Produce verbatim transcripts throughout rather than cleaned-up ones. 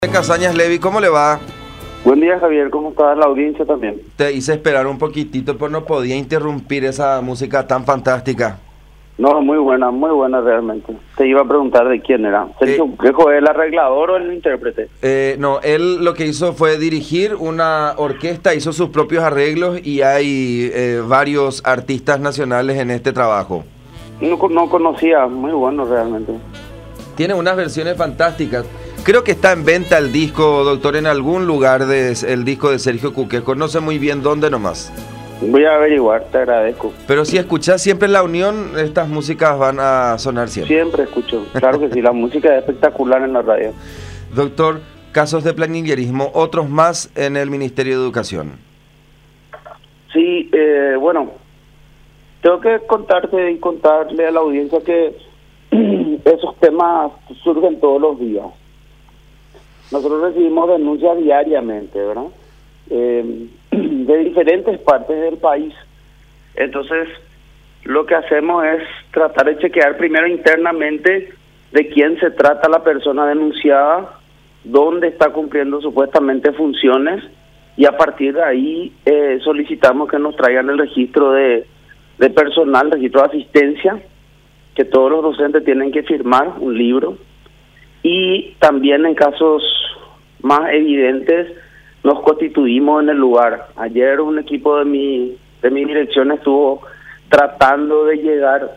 Casañas Levi, ¿cómo le va? Buen día, Javier, ¿cómo está la audiencia también? Te hice esperar un poquitito, pero no podía interrumpir esa música tan fantástica. No, muy buena, muy buena realmente. Te iba a preguntar de quién era. Sergio Eh, Quejo, ¿el arreglador o el intérprete? Eh, no, él lo que hizo fue dirigir una orquesta, hizo sus propios arreglos y hay eh, varios artistas nacionales en este trabajo. No, no conocía, muy bueno realmente. Tiene unas versiones fantásticas. Creo que está en venta el disco, doctor, en algún lugar de, el disco de Sergio Cuquejo. No sé muy bien dónde nomás. Voy a averiguar, te agradezco. Pero si escuchás siempre La Unión, estas músicas van a sonar siempre. Siempre escucho, claro que sí, la música es espectacular en la radio. Doctor, casos de planillerismo, otros más en el Ministerio de Educación. Sí, eh, bueno, tengo que contarte y contarle a la audiencia que esos temas surgen todos los días. Nosotros recibimos denuncias diariamente, ¿verdad? Eh, de diferentes partes del país. Entonces, lo que hacemos es tratar de chequear primero internamente de quién se trata la persona denunciada, dónde está cumpliendo supuestamente funciones, y a partir de ahí eh, solicitamos que nos traigan el registro de, de personal, registro de asistencia, que todos los docentes tienen que firmar un libro. Y también en casos más evidentes nos constituimos en el lugar. Ayer un equipo de mi de mi dirección estuvo tratando de llegar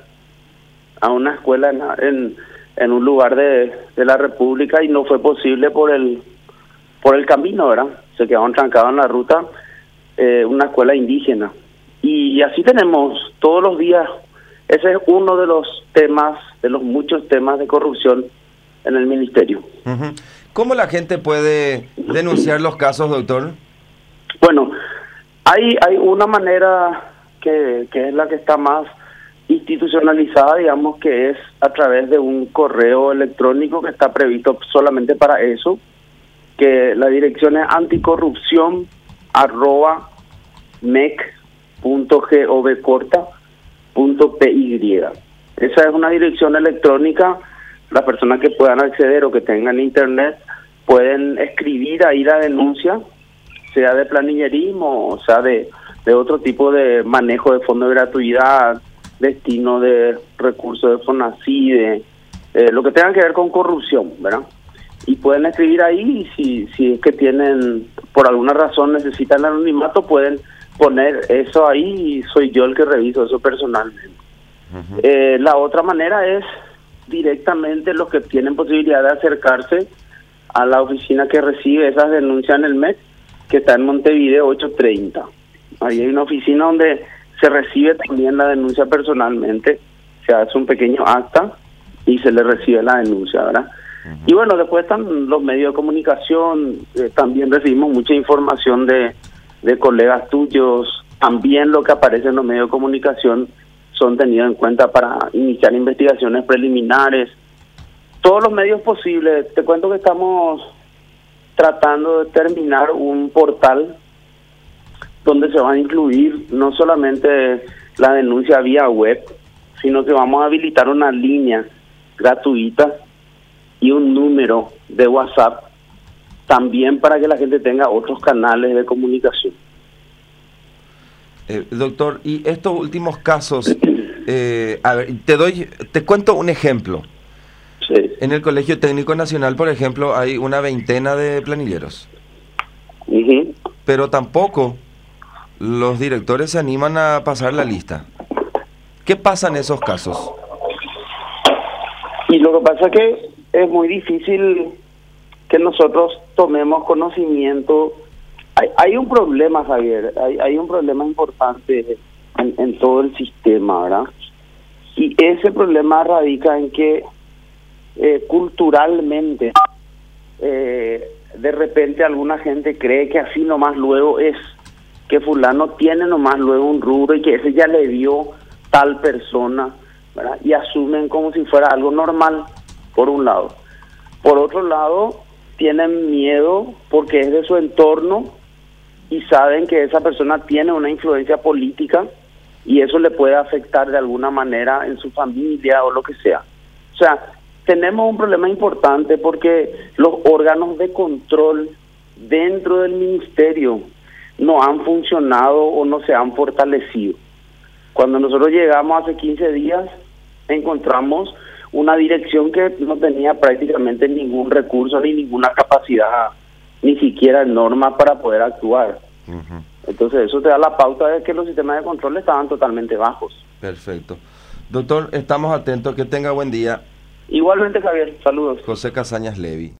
a una escuela en, en, en un lugar de, de la República y no fue posible por el por el camino, ¿verdad? Se quedaron trancados en la ruta, eh, una escuela indígena. Y, y así tenemos todos los días. Ese es uno de los temas, de los muchos temas de corrupción en el ministerio. Uh-huh. ¿Cómo la gente puede denunciar los casos, doctor? Bueno, hay hay una manera que, que es la que está más institucionalizada, digamos, que es a través de un correo electrónico que está previsto solamente para eso, que la dirección es anticorrupción arroba mec punto gov corta punto py. Esa es una dirección electrónica. Las personas que puedan acceder o que tengan internet pueden escribir ahí la denuncia, sea de planillerismo o sea de, de otro tipo de manejo de fondo de gratuidad, destino de recursos de FONACIDE, eh, lo que tenga que ver con corrupción, ¿verdad? Y pueden escribir ahí, y si, si es que tienen, por alguna razón necesitan el anonimato, pueden poner eso ahí y soy yo el que reviso eso personalmente. Uh-huh. Eh, la otra manera es directamente los que tienen posibilidad de acercarse a la oficina que recibe esas denuncias en el M E C, que está en Montevideo ocho treinta. Ahí hay una oficina donde se recibe también la denuncia personalmente, se hace un pequeño acta y se le recibe la denuncia, ¿verdad? Uh-huh. Y bueno, después están los medios de comunicación, eh, también recibimos mucha información de, de colegas tuyos, también lo que aparece en los medios de comunicación son tenidos en cuenta para iniciar investigaciones preliminares, todos los medios posibles. Te cuento que estamos tratando de terminar un portal donde se van a incluir no solamente la denuncia vía web, sino que vamos a habilitar una línea gratuita y un número de WhatsApp también para que la gente tenga otros canales de comunicación. Eh, doctor, y estos últimos casos, eh, a ver, te doy, te cuento un ejemplo. Sí. En el Colegio Técnico Nacional, por ejemplo, hay una veintena de planilleros. Uh-huh. Pero tampoco los directores se animan a pasar la lista. ¿Qué pasa en esos casos? Y lo que pasa es que es muy difícil que nosotros tomemos conocimiento. Hay, hay un problema, Javier, hay, hay un problema importante en, en todo el sistema, ¿verdad? Y ese problema radica en que eh, culturalmente eh, de repente alguna gente cree que así nomás luego es, que fulano tiene nomás luego un rubro y que ese ya le dio tal persona, ¿verdad? Y asumen como si fuera algo normal, por un lado. Por otro lado, tienen miedo porque es de su entorno y saben que esa persona tiene una influencia política y eso le puede afectar de alguna manera en su familia o lo que sea. O sea, tenemos un problema importante porque los órganos de control dentro del ministerio no han funcionado o no se han fortalecido. Cuando nosotros llegamos hace quince días, encontramos una dirección que no tenía prácticamente ningún recurso ni ninguna capacidad, ni siquiera norma para poder actuar. Uh-huh. Entonces eso te da la pauta de que los sistemas de control estaban totalmente bajos. Perfecto. Doctor, estamos atentos. Que tenga buen día. Igualmente, Javier. Saludos. José Casañas Levy.